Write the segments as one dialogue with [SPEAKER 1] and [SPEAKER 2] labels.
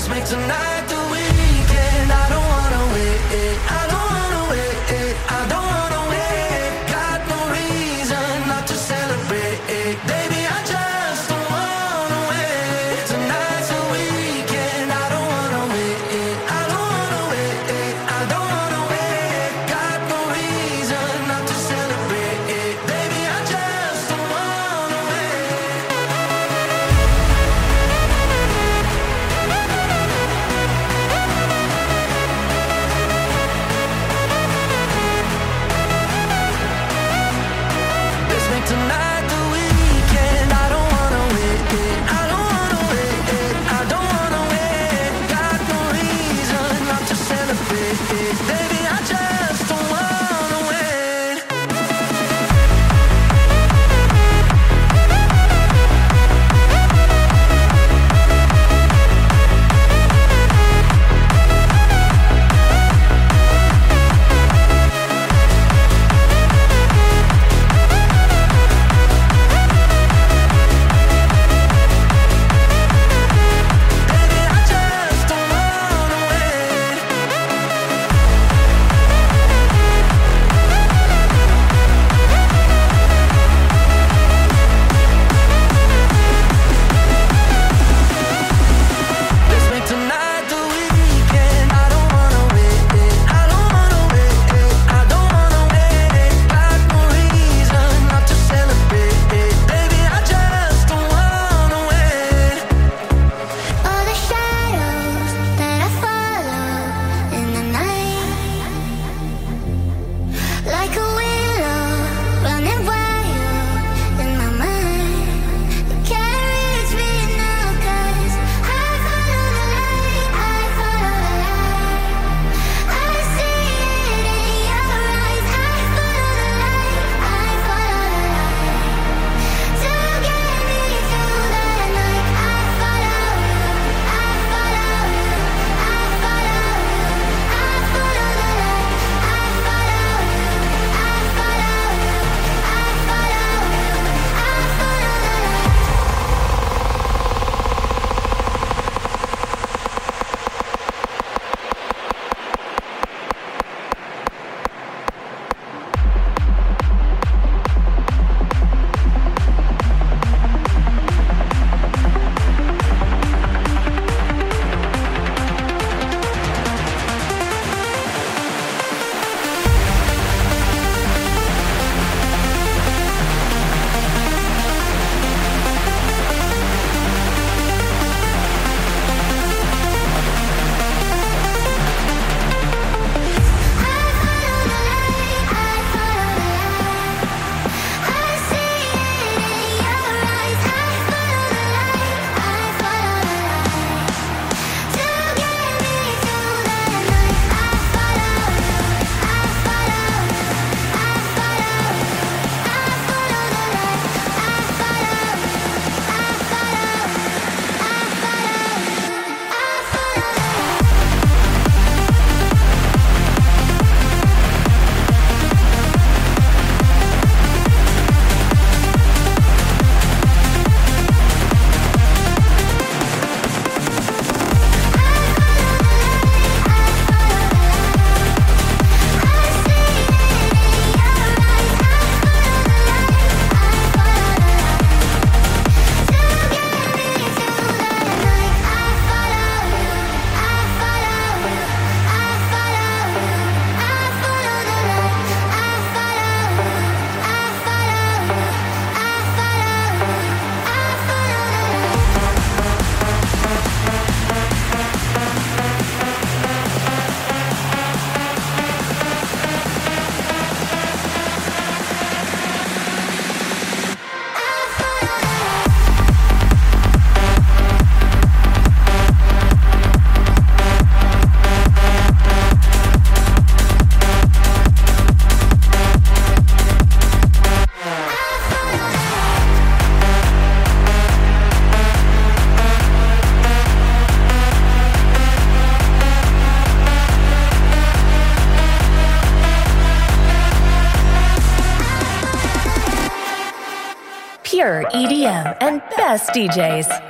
[SPEAKER 1] pure EDM and best DJs.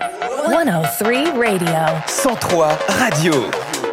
[SPEAKER 1] 103 Radio.
[SPEAKER 2] 103 Radio.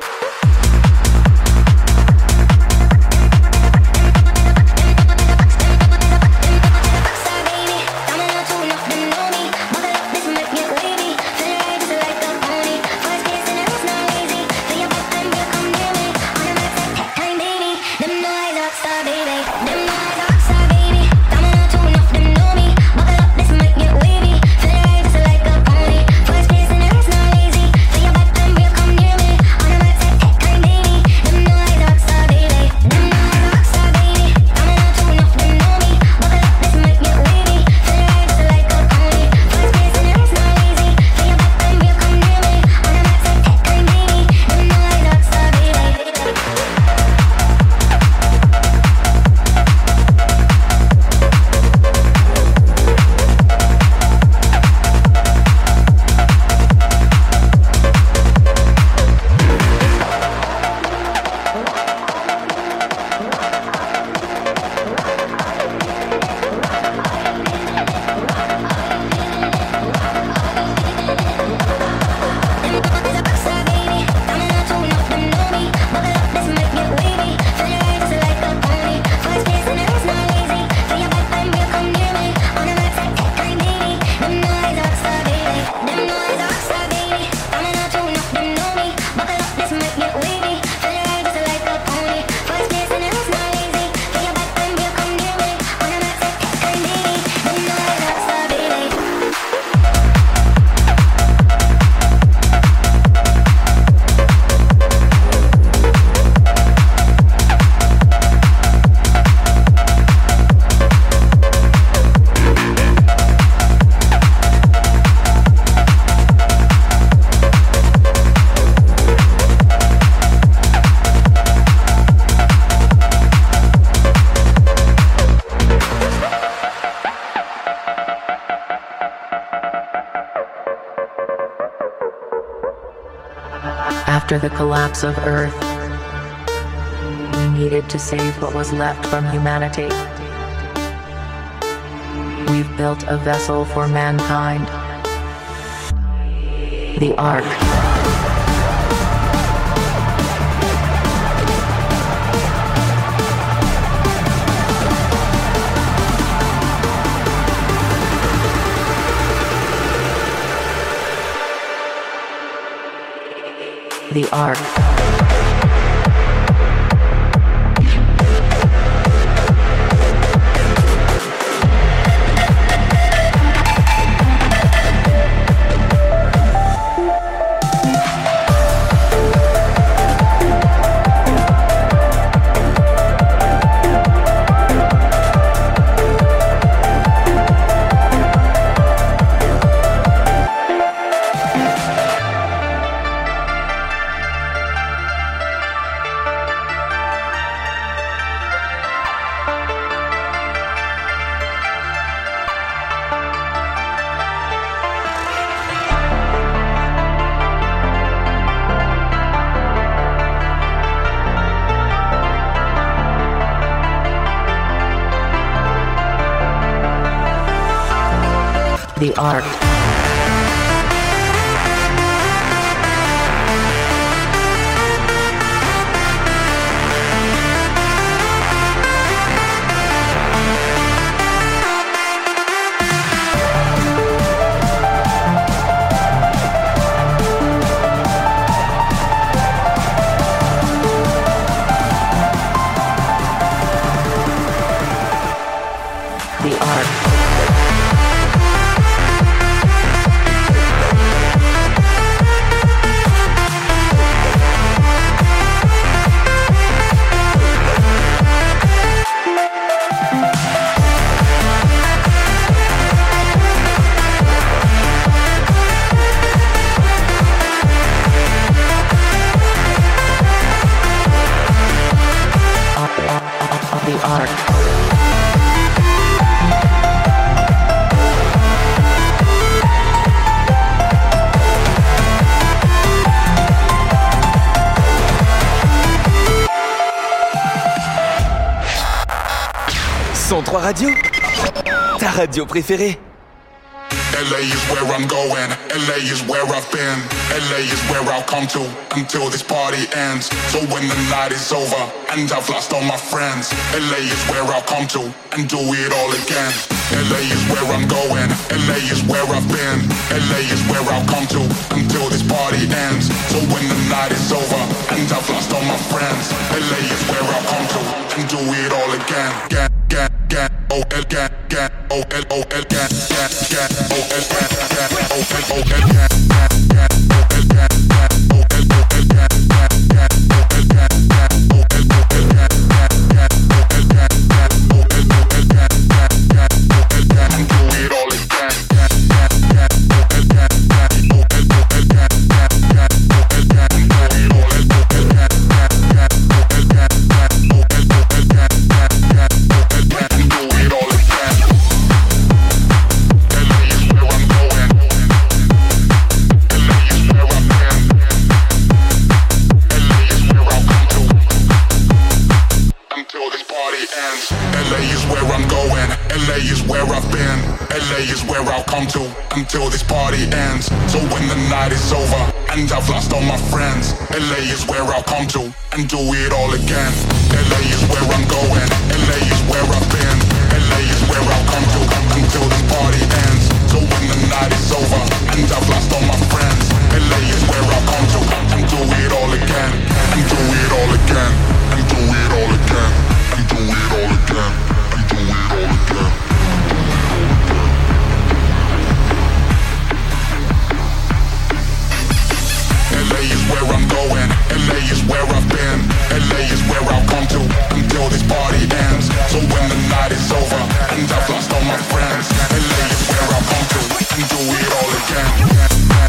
[SPEAKER 3] After the collapse of Earth, we needed to save what was left from humanity. We've built a vessel for mankind, the Ark. The Ark. The Ark. The Ark. The Ark.
[SPEAKER 2] Radio, ta radio préférée.
[SPEAKER 4] LA is where I'm going, LA is where I've been, LA is where I'll come to until this party ends. So when the night is over and I've lost all my friends, LA is where I'll come to and do it all again. LA is where I'm going, LA is where I've been, LA is where I'll come to until this party ends. So when the night is over and I've lost all my friends, LA is where I'll come to and do it all again. Until this party ends. So when the night is over and I've lost all my friends, LA is where I'll come to and do it all again. LA is where I'm going, LA is where I've been, LA is where I'll come to until this party ends. So when the night is over and I've lost all my friends, LA is where I'll come to and do it all again, and do it all again, and do it all again, and do it all again, and do it all again. LA is where I'm going, LA is where I've been, LA is where I'll come to until this party ends. So when the night is over and I've lost all my friends, LA is where I'll come to and do it all again.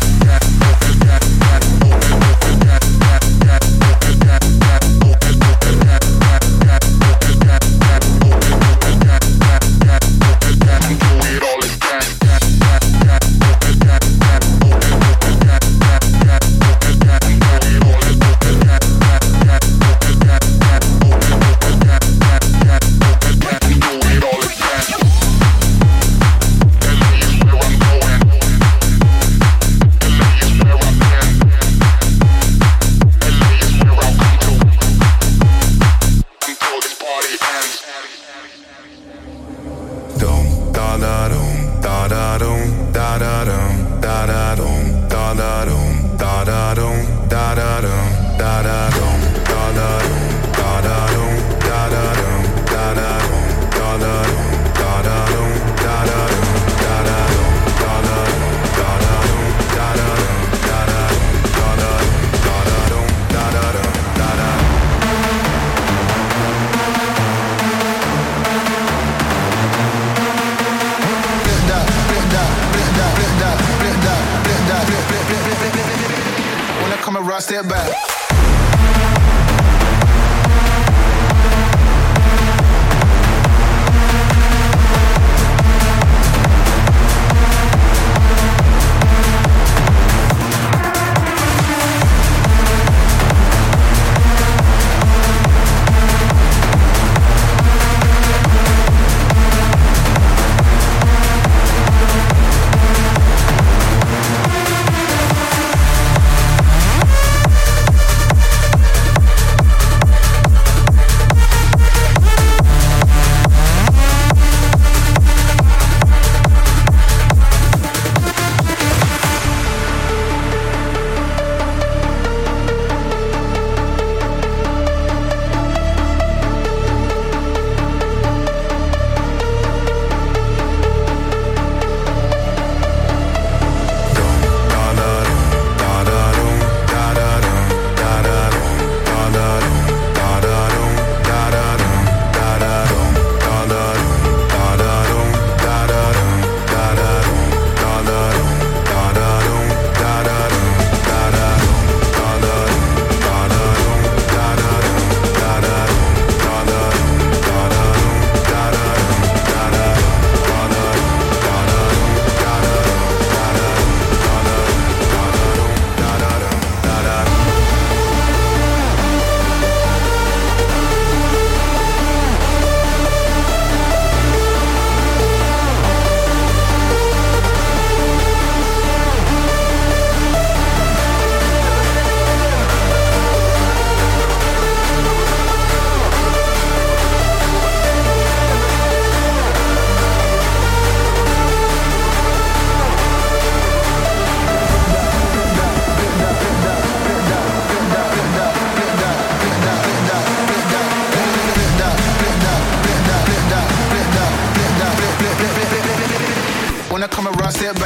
[SPEAKER 4] Step back.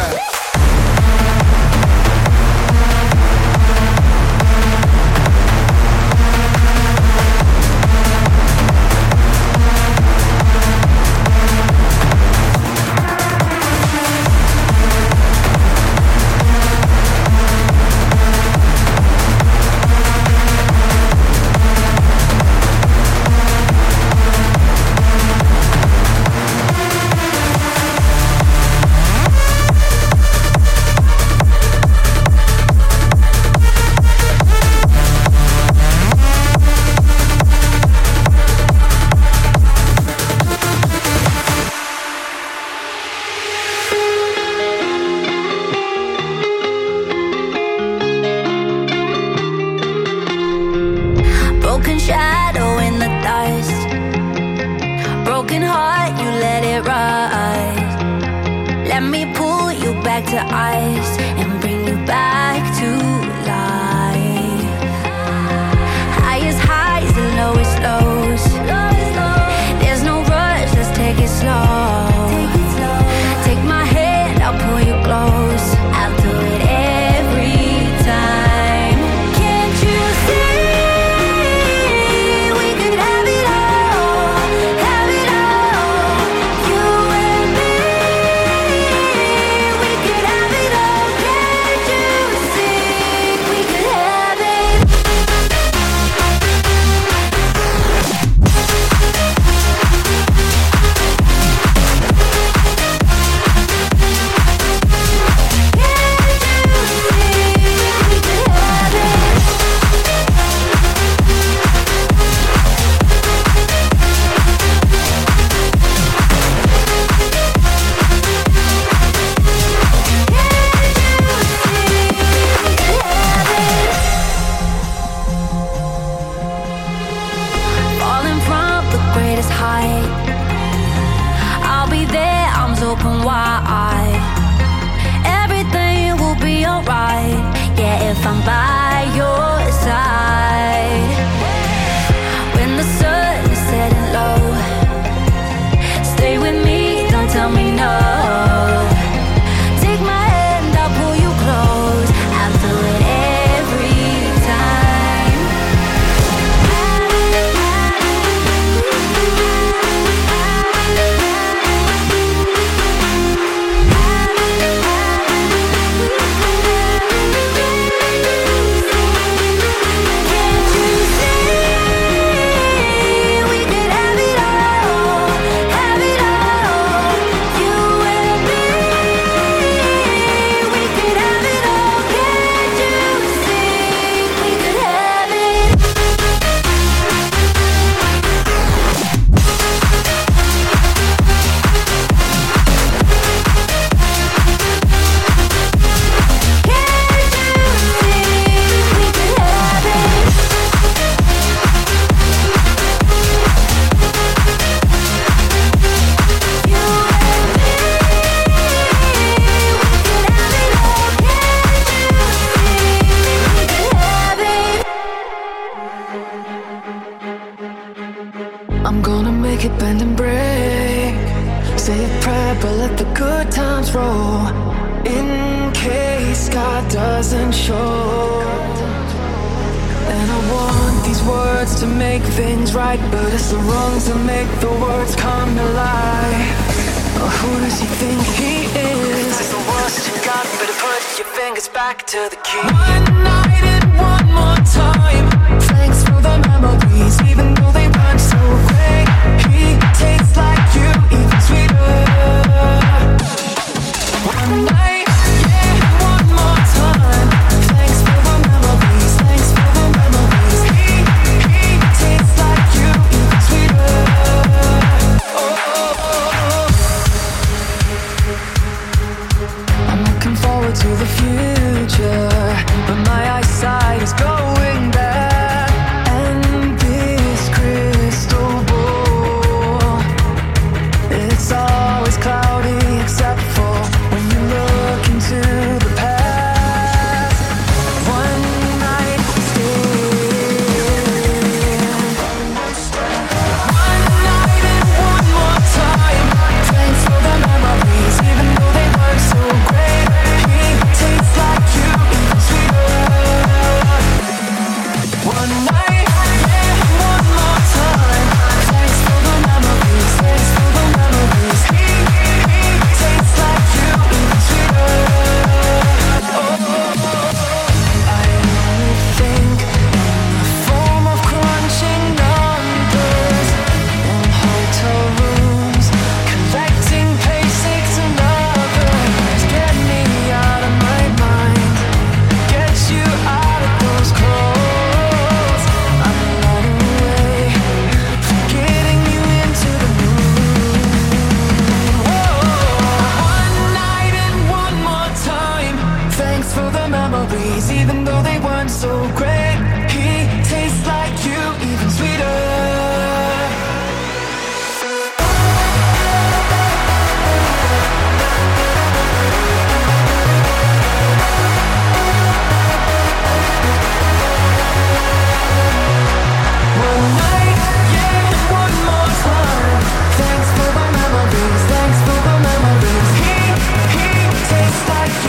[SPEAKER 5] Even though they weren't so great,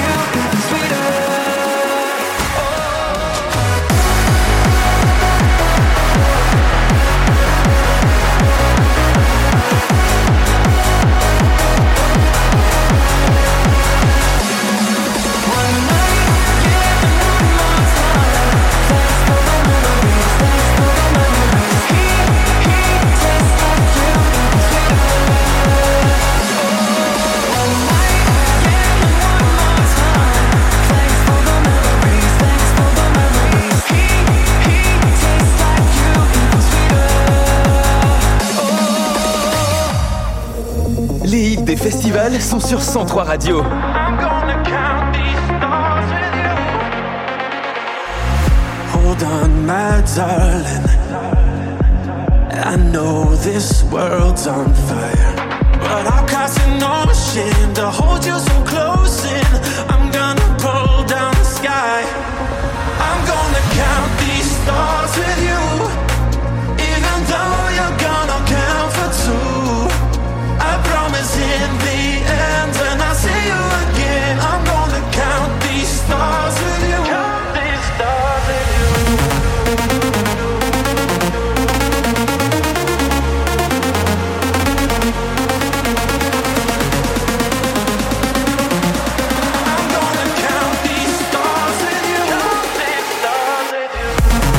[SPEAKER 2] Festivals sont sur 103 Radio.
[SPEAKER 5] Hold on, my darling. I know this world's on fire, but I'll cross an ocean to hold you so close in. I'm gonna pull down the sky. I'm gonna count these stars with you, even though you're gonna count for two. I promise in the end, when I see you again, I'm gonna count these stars with you. Count these stars with you. I'm gonna count these stars with you. Count these stars with you.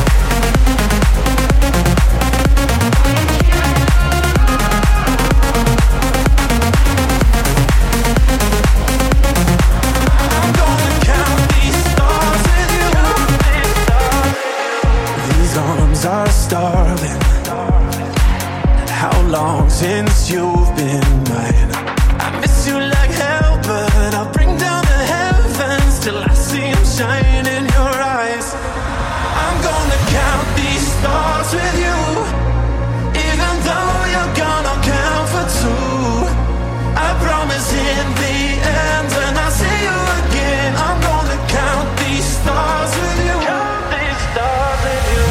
[SPEAKER 5] Are starving. How long since you've been mine? I miss you like hell, but I'll bring down the heavens till I see them shine in your eyes. I'm gonna count these stars with you, even though you're gonna count for two. I promise in the end, when I see you again, I'm gonna count these stars with you. Count these stars with you.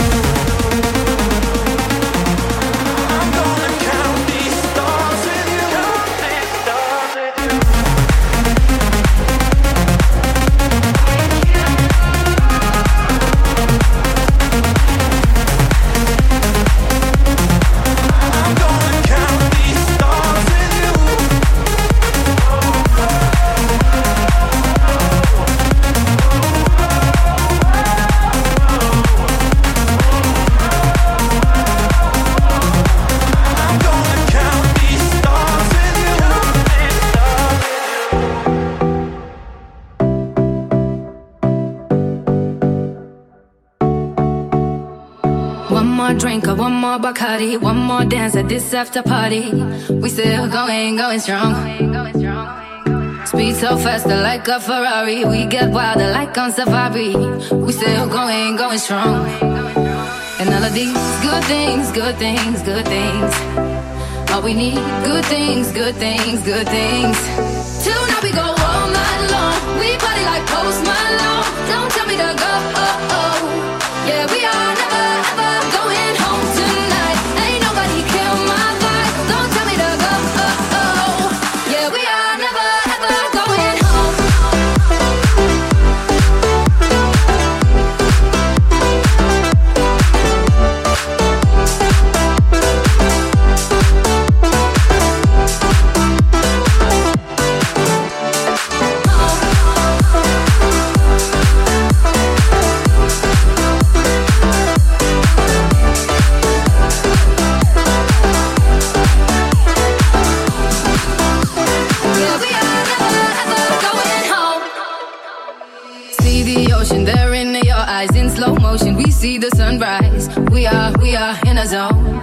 [SPEAKER 6] Drink or one more Bacardi, one more dance at this after party. We still going strong. Speed so faster like a Ferrari. We get wilder like on safari. We still going strong. And all of these good things, good things, good things. All we need, good things, good things, good things. Till now we go all night long. We party like Post Malone. Don't tell me to go. Yeah, we are never ever going home tonight. Ain't nobody kill my vibe. Don't tell me to go. Yeah, we are never ever going home. We see the sunrise. We are in a zone.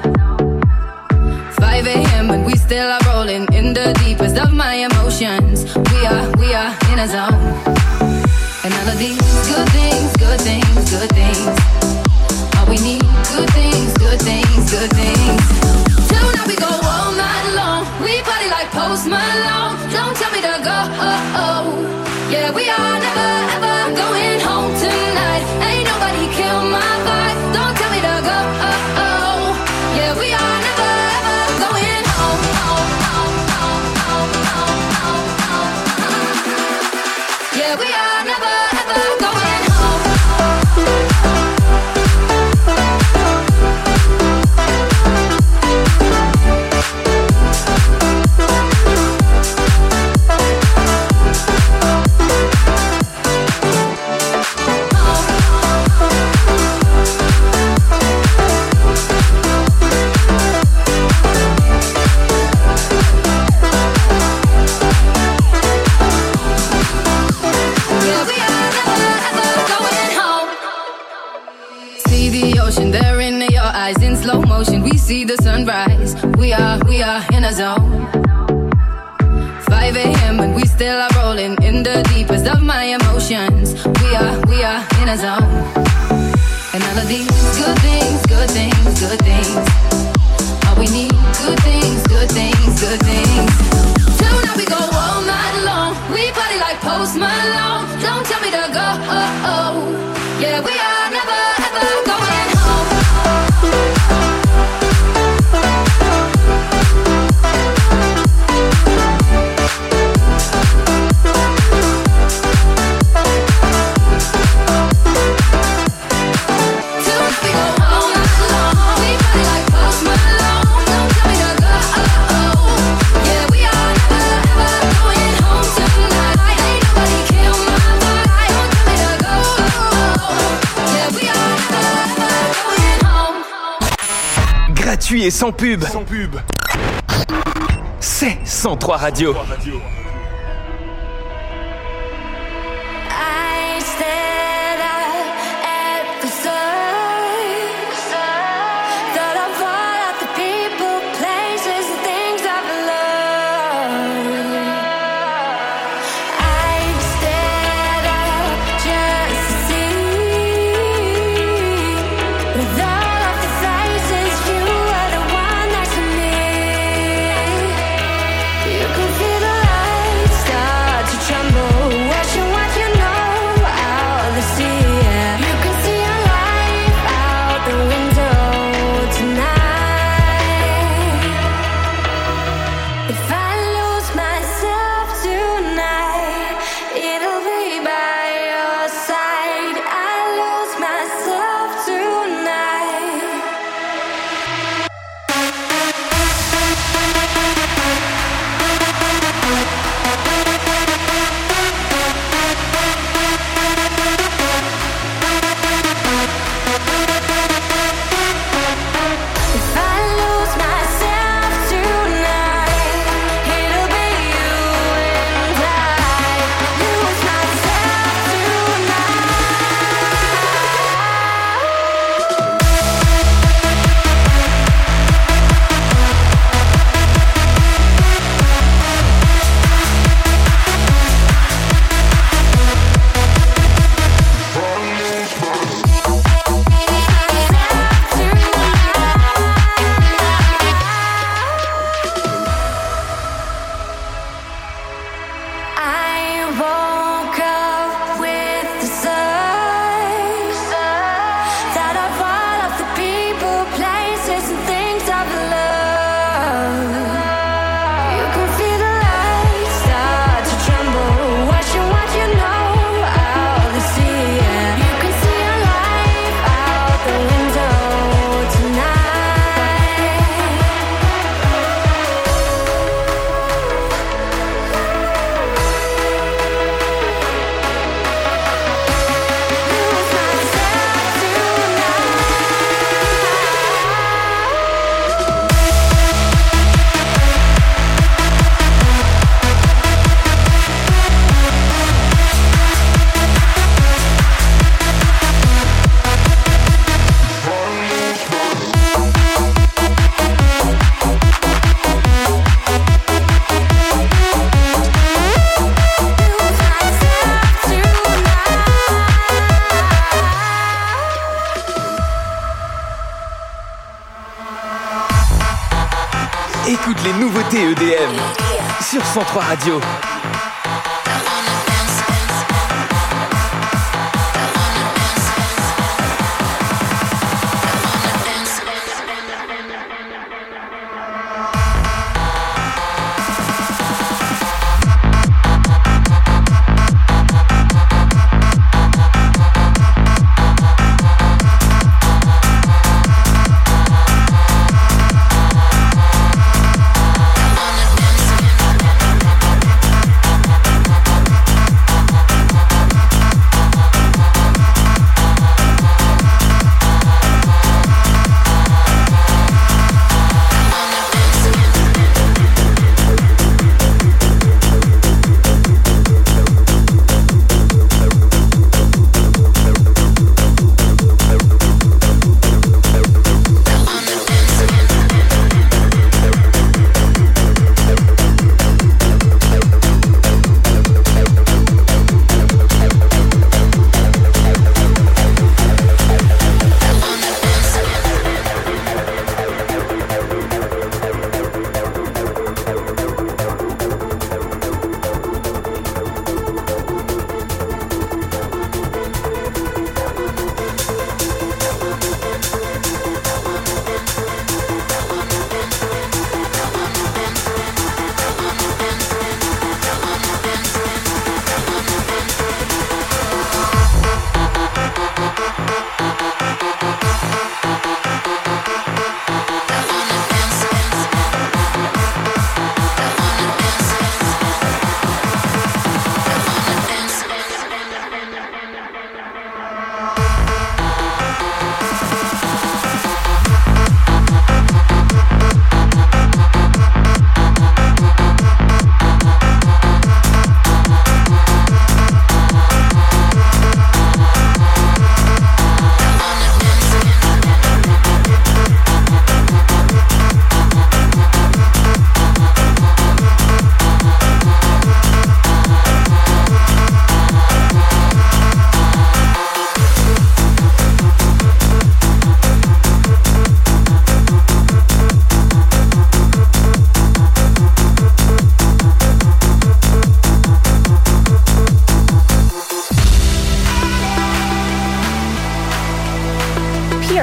[SPEAKER 6] 5 a.m. and we still are rolling in the deepest of my emotions. We are in a zone. And all of these good things, good things, good things. All we need, good things, good things, good things. Till now we go all night long. We party like Post Malone. Don't tell me to go. Yeah, we are never ever going home tonight. Ain't nobody kill my vibe. Don't tell me to go. Yeah, we are never ever going home. Yeah, we See the sunrise, we are in a zone. 5 a.m. and we still are rolling in the deepest of my emotions. We are in a zone. And all of these good things, good things, good things. All we need, good things, good things, good things. Tonight we go all night long. We party like Post Malone. Don't tell me to go. Yeah, we are never ever going home.
[SPEAKER 2] Gratuit et sans pub. C'est 103 Radio. Écoute les nouveautés EDM sur 103 Radio.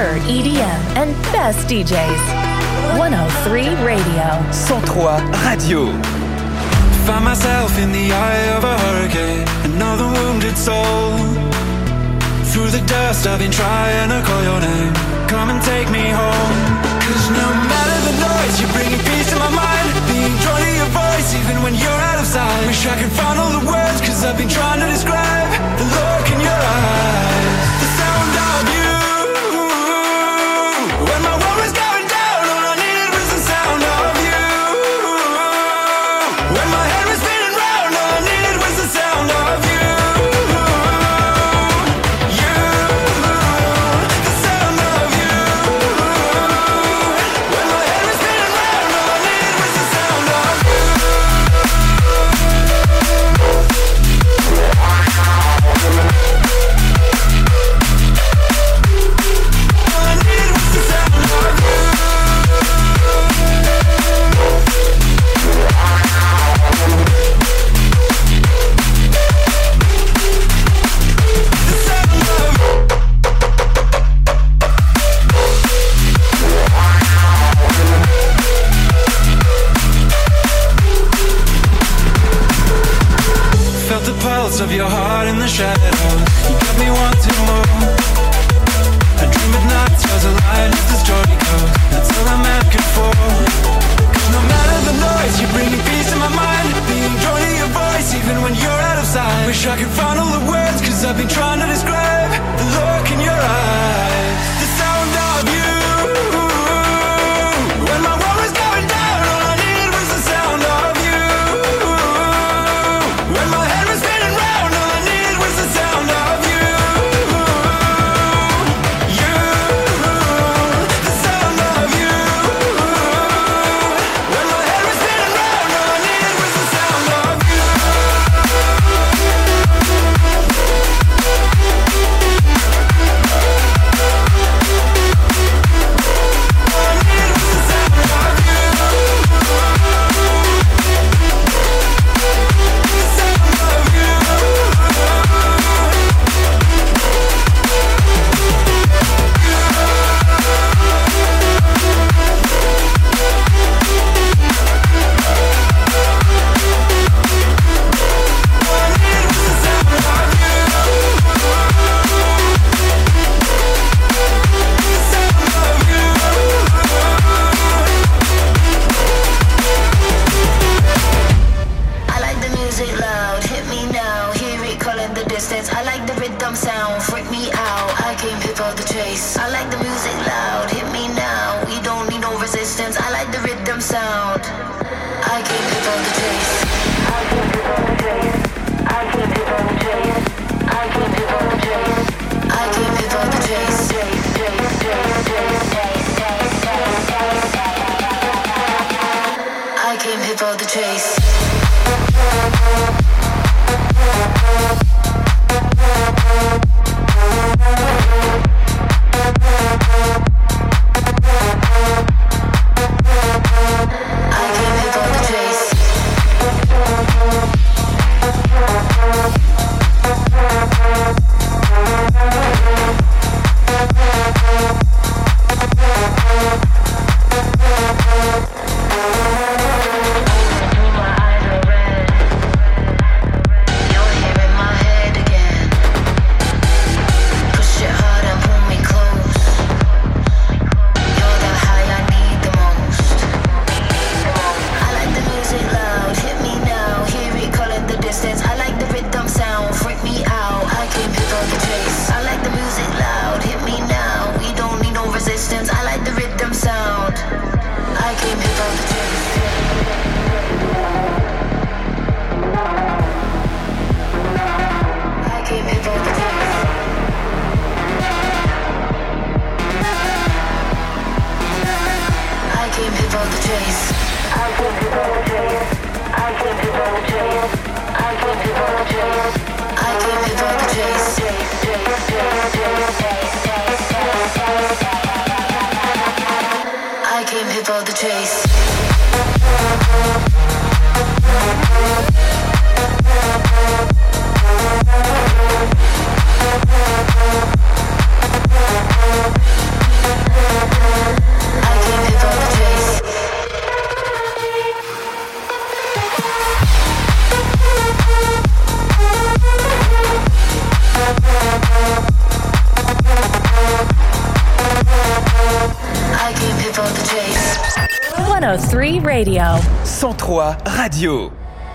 [SPEAKER 1] preferred EDM and best DJs. 103 Radio.
[SPEAKER 2] 103 Radio.
[SPEAKER 5] Find myself in the eye of a hurricane, another wounded soul. Through the dust I've been trying to call your name. Come and take me home. Cause no matter the noise, you're bringing peace to my mind. Being drawn to your voice even when you're out of sight. Wish I could find all the words, cause I've been trying to describe the look in your eyes, the sound of you. When my world was going down, all I needed was the sound of you. When my head was spinning round, all I needed was the sound of you. Of your heart in the shadows, you got me wanting more. I dream at night, stars align as the story goes. That's all I'm asking for. Cause no matter the noise, you're bringing peace to my mind. Being drawn to your voice even when you're out of sight. Wish I could find all the words, cause I've been trying to describe the look in your eyes, the sound of you. When my world was going down, all I needed was the sound of you. When my head was spinning round, all I needed was the sound of you. You, the sound of you. When my head was spinning round, all I needed was the sound of you.
[SPEAKER 1] 103 Radio.
[SPEAKER 2] 103 Radio.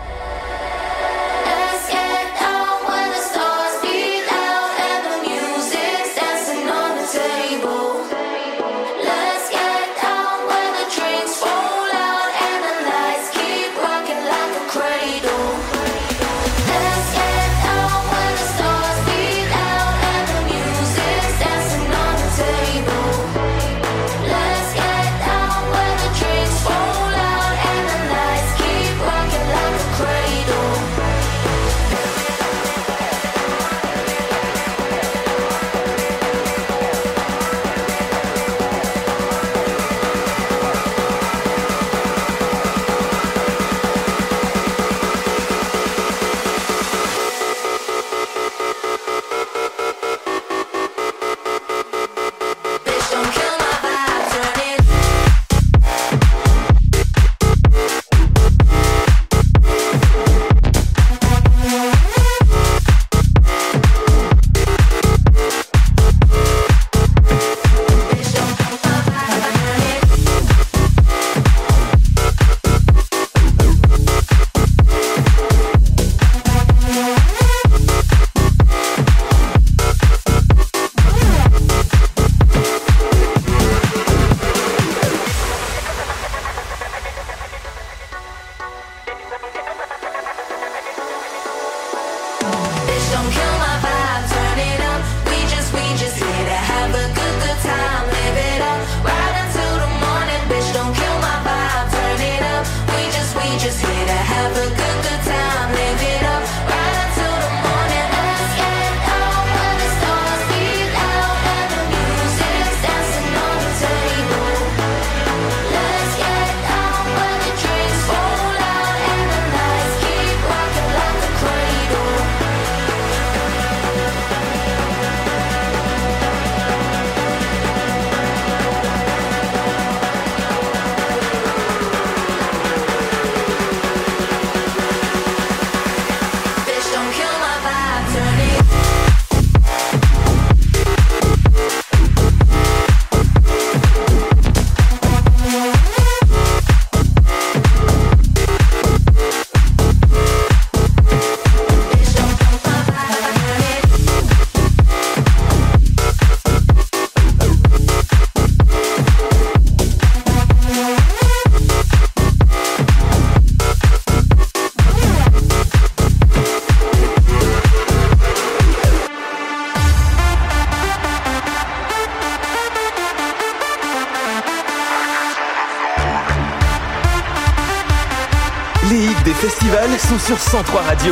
[SPEAKER 2] Les hits des festivals sont sur 103 Radio.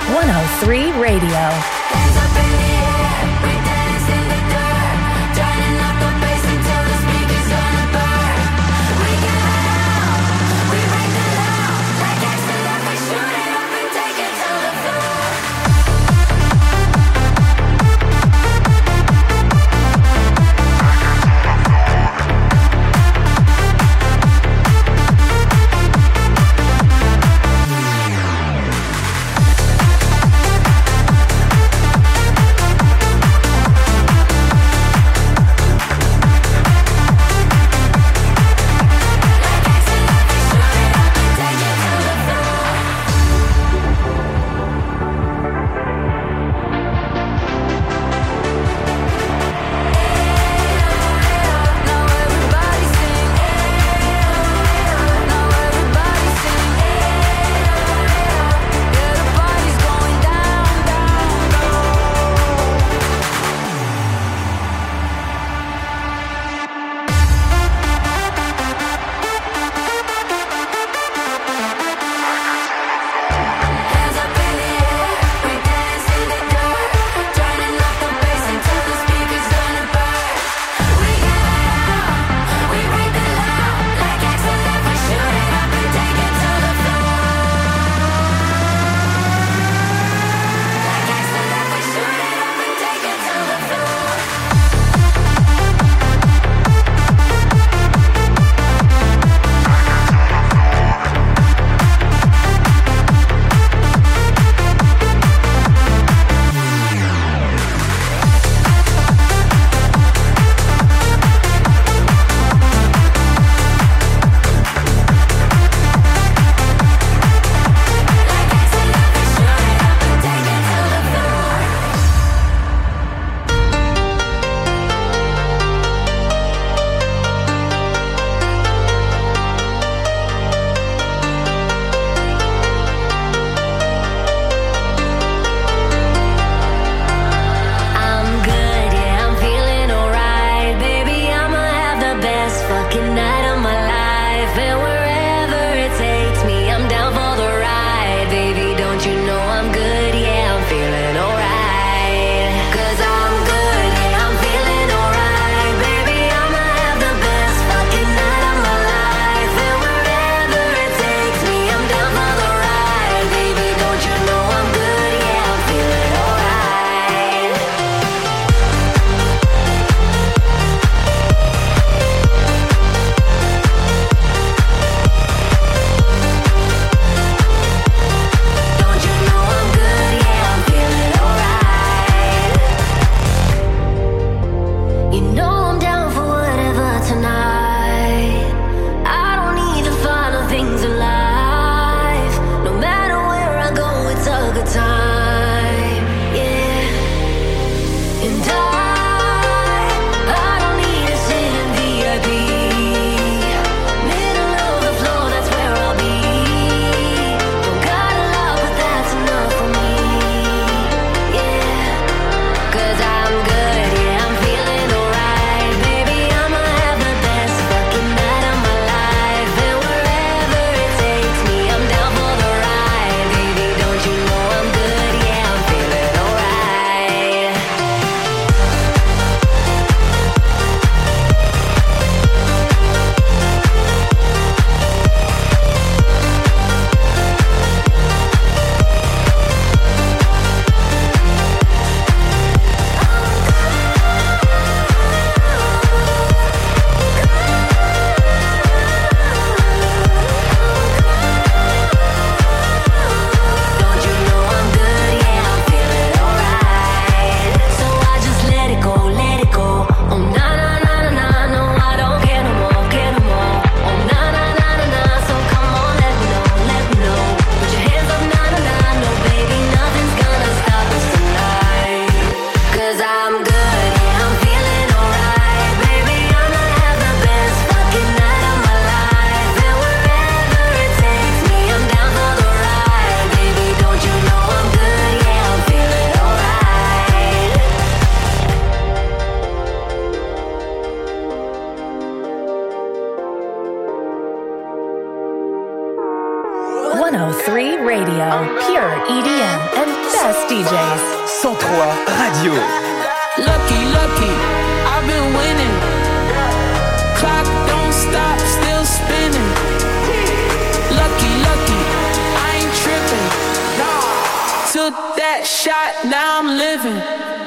[SPEAKER 1] 103 Radio.
[SPEAKER 2] radio.
[SPEAKER 5] Lucky, lucky, I've been winning. Clock don't stop, still spinning. Lucky, lucky, I ain't tripping. Took that shot, now I'm living.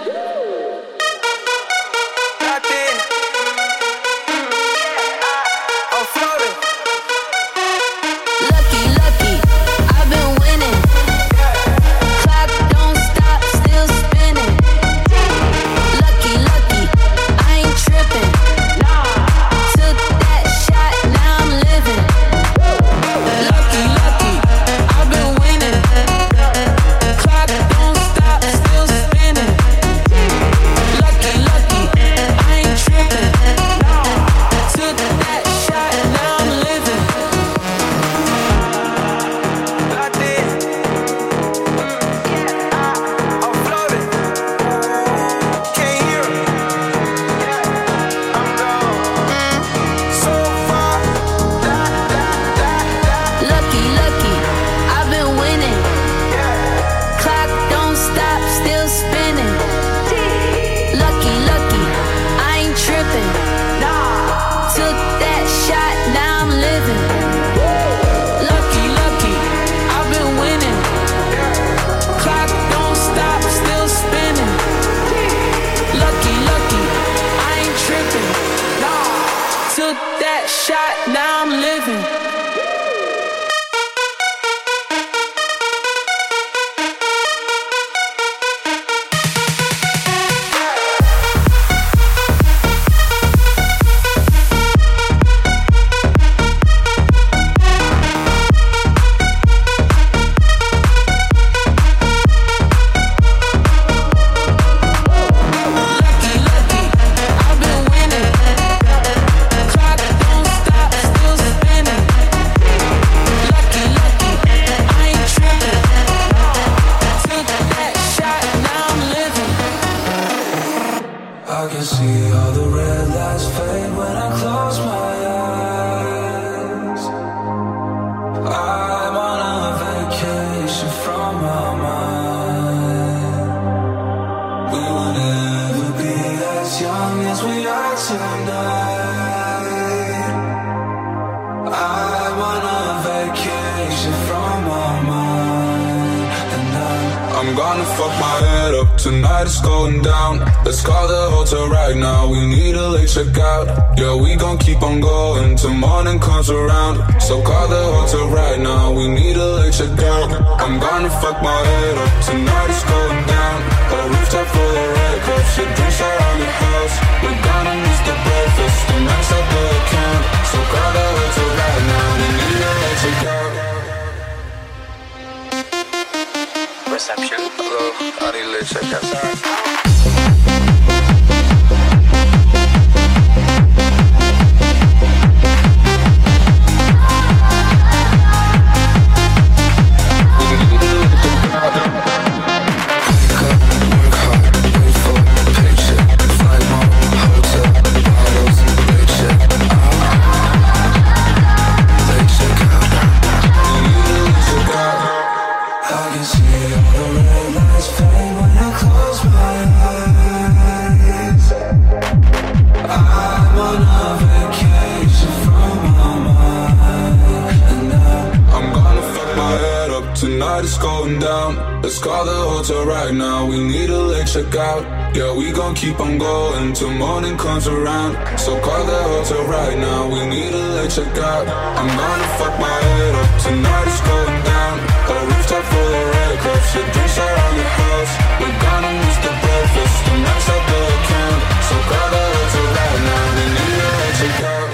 [SPEAKER 7] Keep on going till morning comes around. So call the hotel right now. We need a late checkout. I'm gonna fuck my head up. Tonight is going down. A rooftop full of red cups. Your drinks around the house. We're gonna miss the breakfast. The max out the account. So call the hotel right now. We need a late checkout.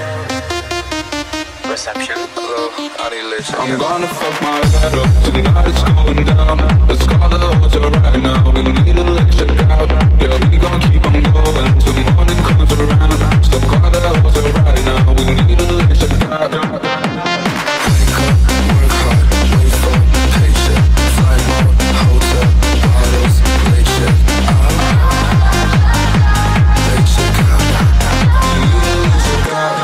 [SPEAKER 8] Reception. Hello. I need a late checkout.
[SPEAKER 7] I'm gonna fuck my head up. Tonight is going down. Let's call the hotel right now. We need a late checkout. Yeah, we gon' keep on going till morning comes around. So call the hotel right now. We need a late checkout.
[SPEAKER 9] Wake up, work hard, wait for paycheck. Fly more, hotel, bottles, late check out. Late check out.
[SPEAKER 7] We need a late checkout.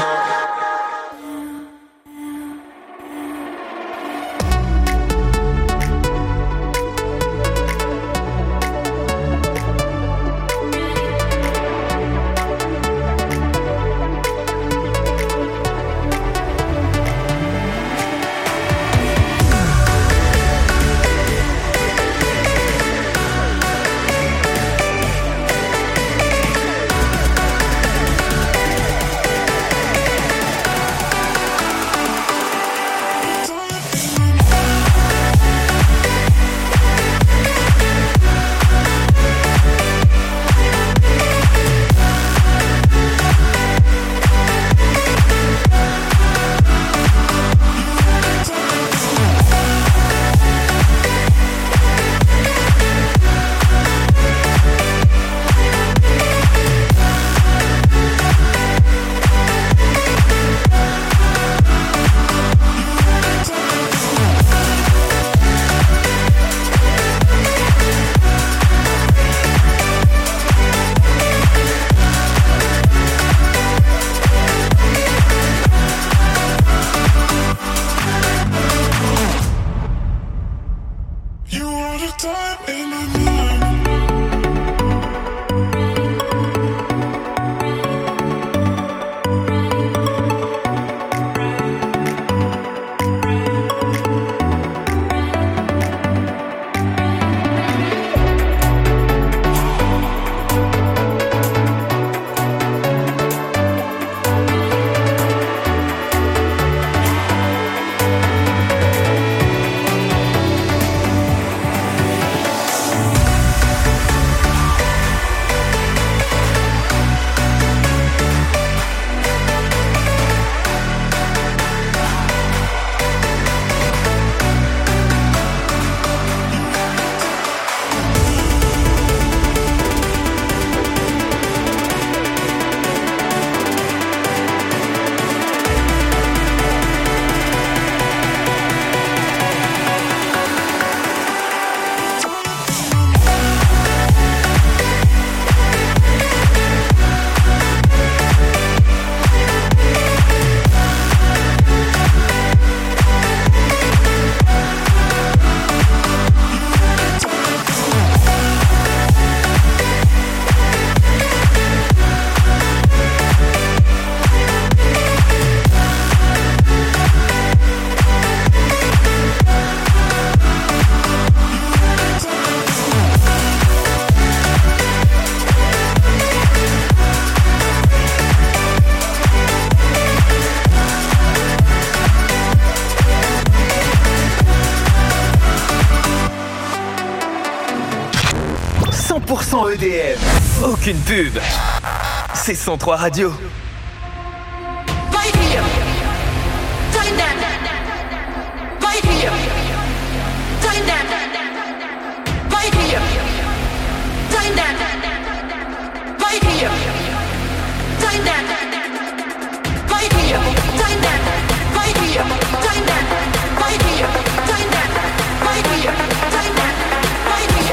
[SPEAKER 2] EDM. Aucune pub. C'est 103 Radio.
[SPEAKER 10] Right here. Time that. Right here. Time that. Right here. Time that. Right here. Time that. Right here. Time that. Right here. Time that. Right here. Time that. Right here. Time that. Right here.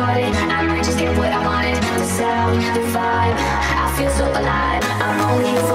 [SPEAKER 11] Feel so alive. I'm only here for